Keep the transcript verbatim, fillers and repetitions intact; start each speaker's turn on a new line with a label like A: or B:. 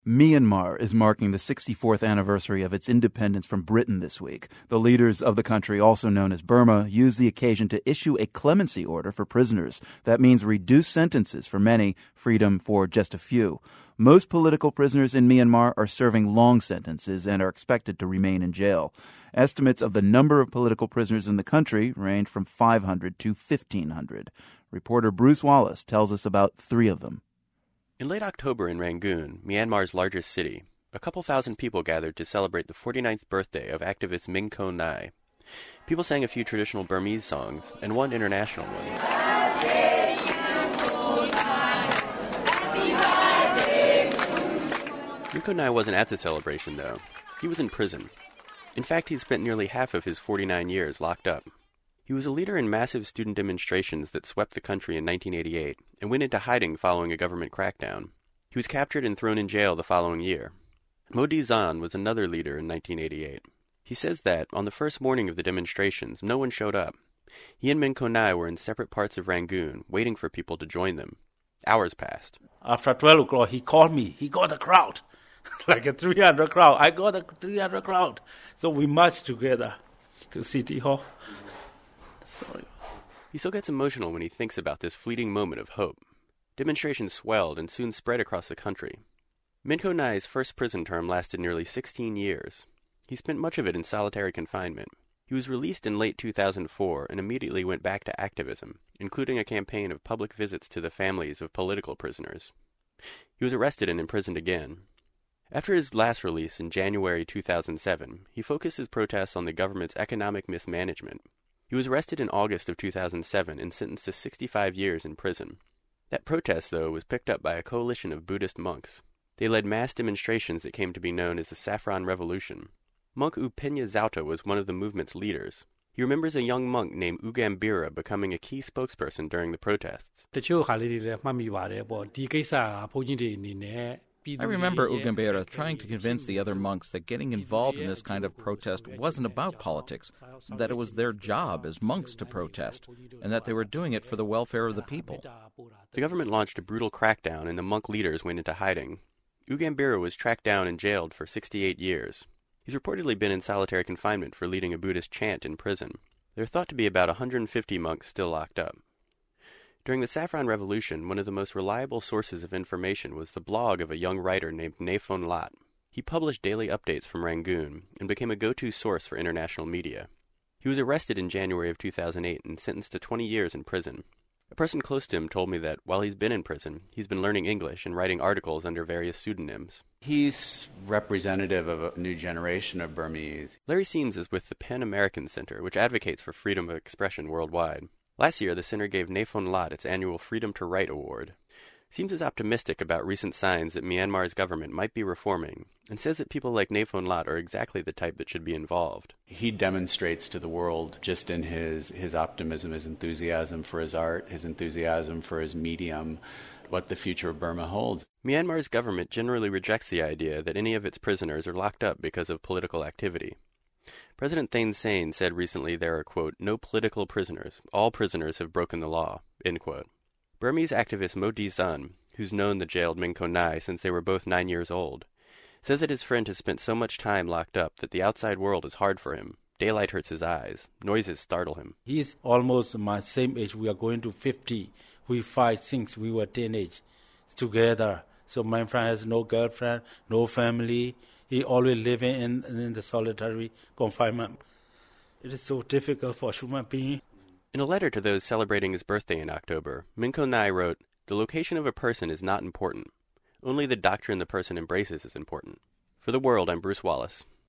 A: Myanmar is marking the sixty-fourth anniversary of its independence from Britain this week. The leaders of the country, also known as Burma, used the occasion to issue a clemency order for prisoners. That means reduced sentences for many, freedom for just a few. Most political prisoners in Myanmar are serving long sentences and are expected to remain in jail. Estimates of the number of political prisoners in the country range from five hundred to fifteen hundred. Reporter Bruce Wallace tells us about three of them.
B: In late October in Rangoon, Myanmar's largest city, a couple thousand people gathered to celebrate the forty-ninth birthday of activist Min Ko Nai. People sang a few traditional Burmese songs and one international one. Min Ko Nai wasn't at the celebration, though. He was in prison. In fact, he spent nearly half of his forty-nine years locked up. He was a leader in massive student demonstrations that swept the country in nineteen eighty-eight and went into hiding following a government crackdown. He was captured and thrown in jail the following year. Modi Zan was another leader in nineteen eighty-eight. He says that, on the first morning of the demonstrations, no one showed up. He and Min Ko Nai were in separate parts of Rangoon, waiting for people to join them. Hours passed.
C: After twelve o'clock, he called me. He got a crowd, like a three hundred crowd. I got a three hundred crowd. So we marched together to City Hall. Sorry.
B: He still gets emotional when he thinks about this fleeting moment of hope. Demonstrations swelled and soon spread across the country. Min Ko Nai's first prison term lasted nearly sixteen years. He spent much of it in solitary confinement. He was released in late two thousand four and immediately went back to activism, including a campaign of public visits to the families of political prisoners. He was arrested and imprisoned again. After his last release in January two thousand seven, he focused his protests on the government's economic mismanagement. He was arrested in August of two thousand seven and sentenced to sixty-five years in prison. That protest, though, was picked up by a coalition of Buddhist monks. They led mass demonstrations that came to be known as the Saffron Revolution. Monk U Penya Zauta was one of the movement's leaders. He remembers a young monk named Ugambira becoming a key spokesperson during the protests.
D: I remember Ugambira trying to convince the other monks that getting involved in this kind of protest wasn't about politics, that it was their job as monks to protest, and that they were doing it for the welfare of the people.
B: The government launched a brutal crackdown and the monk leaders went into hiding. Ugambira was tracked down and jailed for sixty-eight years. He's reportedly been in solitary confinement for leading a Buddhist chant in prison. There are thought to be about one hundred fifty monks still locked up. During the Saffron Revolution, one of the most reliable sources of information was the blog of a young writer named Naphon Lat. He published daily updates from Rangoon and became a go-to source for international media. He was arrested in January of two thousand eight and sentenced to twenty years in prison. A person close to him told me that while he's been in prison, he's been learning English and writing articles under various pseudonyms.
E: He's representative of a new generation of Burmese.
B: Larry Siems is with the Pan American Center, which advocates for freedom of expression worldwide. Last year, the center gave Naphon Lat its annual Freedom to Write Award. Siems is optimistic about recent signs that Myanmar's government might be reforming, and says that people like Naphon Lat are exactly the type that should be involved.
E: He demonstrates to the world, just in his, his optimism, his enthusiasm for his art, his enthusiasm for his medium, what the future of Burma holds.
B: Myanmar's government generally rejects the idea that any of its prisoners are locked up because of political activity. President Thein Sein said recently there are, quote, no political prisoners. All prisoners have broken the law, end quote. Burmese activist Modi Zan, who's known the jailed Min Ko Nai since they were both nine years old, says that his friend has spent so much time locked up that the outside world is hard for him. Daylight hurts his eyes. Noises startle him.
C: He's almost my same age. We are going to fifty. We fight since we were teenage together. So my friend has no girlfriend, no family. He always living in, in the solitary confinement. It is so difficult for human being.
B: In a letter to those celebrating his birthday in October, Min Ko Nai wrote, the location of a person is not important. Only the doctrine the person embraces is important. For The World, I'm Bruce Wallace.